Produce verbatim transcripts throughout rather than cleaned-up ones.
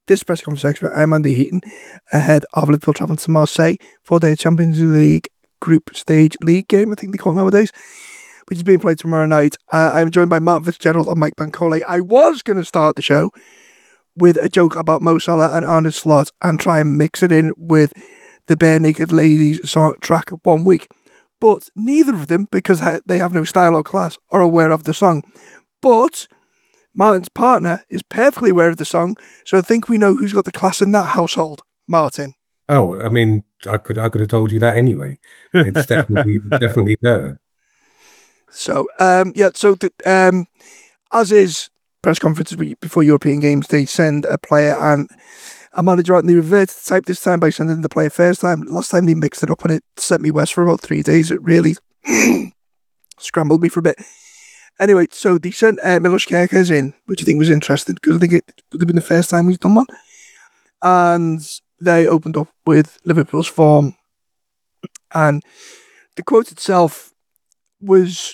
this press conference expert, I'm Andy Heaton, ahead of Liverpool travelling to Marseille for their Champions League Group Stage League game, I think they call it nowadays, which is being played tomorrow night. Uh, I'm joined by Mark Fitzgerald and Mike Bancole. I was going to start the show with a joke about Mo Salah and Arne Slot and try and mix it in with the Bare Naked Ladies song track of one week. But neither of them, because they have no style or class, are aware of the song. But Martin's partner is perfectly aware of the song, so I think we know who's got the class in that household. Martin. Oh, I mean, I could I could have told you that anyway. It's definitely definitely there. So, um, yeah, so the, um, as is press conferences before European games, they send a player and a manager out, and they revert to the type this time by sending the player first time. Last time they mixed it up and it sent me west for about three days. It really scrambled me for a bit. Anyway, so they sent uh, Milos Kerkez in, which I think was interesting because I think it would have been the first time he's done one. And they opened up with Liverpool's form. And the quote itself was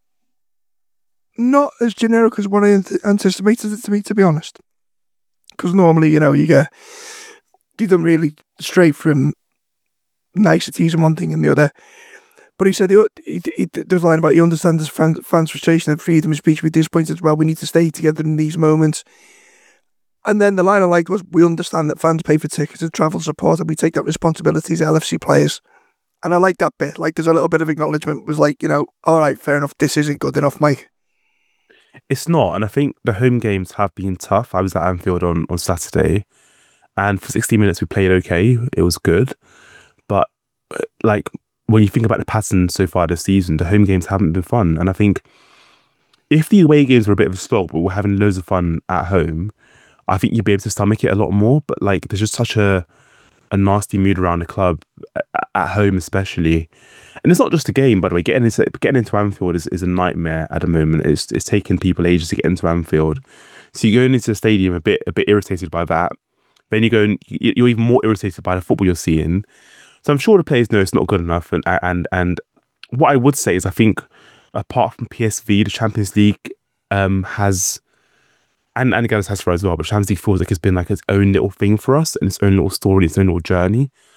not as generic as what I anticipated it to be, to be honest. Because normally, you know, you get, you don't really stray from niceties and one thing and the other. But he said, he, he, he, there's a line about, he understands fans, fans' frustration and freedom of speech. We're disappointed as well. We need to stay together in these moments. And then the line I liked was, we understand that fans pay for tickets and travel support, and we take that responsibility as L F C players. And I like that bit. Like, there's a little bit of acknowledgement. It was like, you know, all right, fair enough. This isn't good enough, Mike. It's not. And I think the home games have been tough. I was at Anfield on, on Saturday, and for sixty minutes we played okay. It was good. But, like, when you think about the pattern so far this season, the home games haven't been fun. And I think if the away games were a bit of a slog, but we're having loads of fun at home, I think you'd be able to stomach it a lot more. But, like, there's just such a a nasty mood around the club, at home especially. And it's not just a game, by the way. Getting into getting into Anfield is, is a nightmare at the moment. It's it's taking people ages to get into Anfield. So you go into the stadium a bit a bit irritated by that. Then you go and you're even more irritated by the football you're seeing. So I'm sure the players know it's not good enough. And and and what I would say is, I think apart from P S V, the Champions League um, has, and and Galatasaray as well, but Champions League feels like it's been like its own little thing for us and its own little story, its own little journey.